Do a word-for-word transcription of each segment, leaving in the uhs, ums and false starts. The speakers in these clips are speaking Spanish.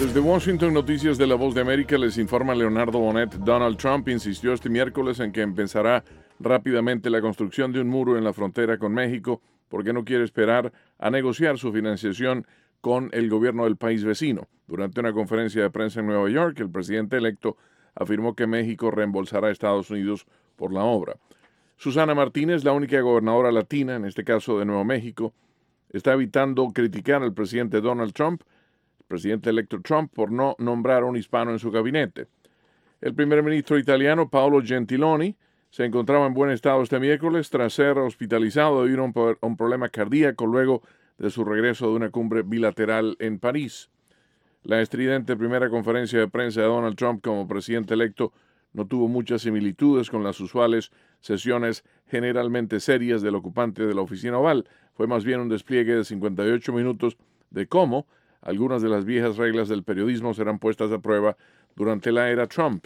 Desde Washington, Noticias de la Voz de América, les informa Leonardo Bonet. Donald Trump insistió este miércoles en que empezará rápidamente la construcción de un muro en la frontera con México porque no quiere esperar a negociar su financiación con el gobierno del país vecino. Durante una conferencia de prensa en Nueva York, el presidente electo afirmó que México reembolsará a Estados Unidos por la obra. Susana Martínez, la única gobernadora latina, en este caso de Nuevo México, está evitando criticar al presidente Donald Trump, el presidente electo Trump, por no nombrar a un hispano en su gabinete. El primer ministro italiano, Paolo Gentiloni, se encontraba en buen estado este miércoles tras ser hospitalizado debido a un, un problema cardíaco luego de su regreso de una cumbre bilateral en París. La estridente primera conferencia de prensa de Donald Trump como presidente electo no tuvo muchas similitudes con las usuales sesiones generalmente serias del ocupante de la oficina oval. Fue más bien un despliegue de cincuenta y ocho minutos de cómo algunas de las viejas reglas del periodismo serán puestas a prueba durante la era Trump.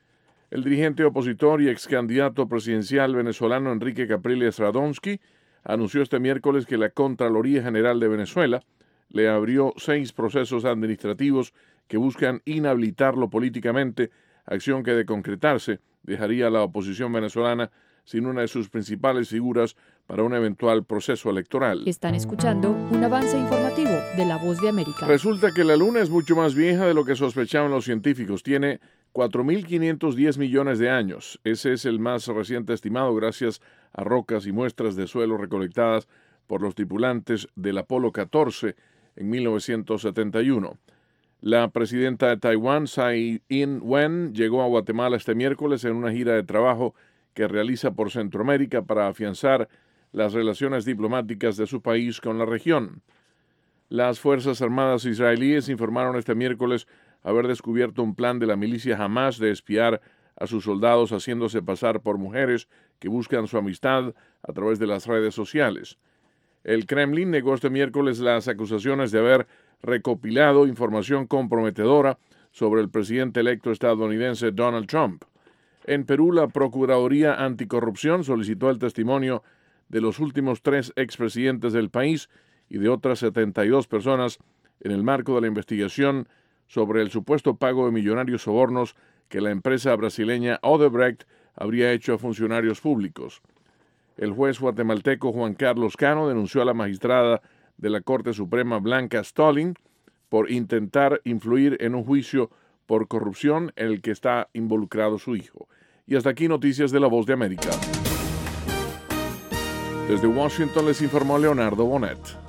El dirigente opositor y ex candidato presidencial venezolano Enrique Capriles Radonsky anunció este miércoles que la Contraloría General de Venezuela le abrió seis procesos administrativos que buscan inhabilitarlo políticamente, acción que de concretarse dejaría a la oposición venezolana sin una de sus principales figuras para un eventual proceso electoral. Están escuchando un avance informativo de La Voz de América. Resulta que la Luna es mucho más vieja de lo que sospechaban los científicos. Tiene cuatro mil quinientos diez millones de años. Ese es el más reciente estimado gracias a rocas y muestras de suelo recolectadas por los tripulantes del Apolo catorce en mil novecientos setenta y uno. La presidenta de Taiwán, Tsai Ing-wen, llegó a Guatemala este miércoles en una gira de trabajo que realiza por Centroamérica para afianzar las relaciones diplomáticas de su país con la región. Las Fuerzas Armadas israelíes informaron este miércoles haber descubierto un plan de la milicia Hamas de espiar a sus soldados haciéndose pasar por mujeres que buscan su amistad a través de las redes sociales. El Kremlin negó este miércoles las acusaciones de haber recopilado información comprometedora sobre el presidente electo estadounidense Donald Trump. En Perú, la Procuraduría Anticorrupción solicitó el testimonio de los últimos tres expresidentes del país y de otras setenta y dos personas en el marco de la investigación sobre el supuesto pago de millonarios sobornos que la empresa brasileña Odebrecht habría hecho a funcionarios públicos. El juez guatemalteco Juan Carlos Cano denunció a la magistrada de la Corte Suprema Blanca Stolling por intentar influir en un juicio por corrupción en el que está involucrado su hijo. Y hasta aquí Noticias de la Voz de América. Desde Washington les informó Leonardo Bonet.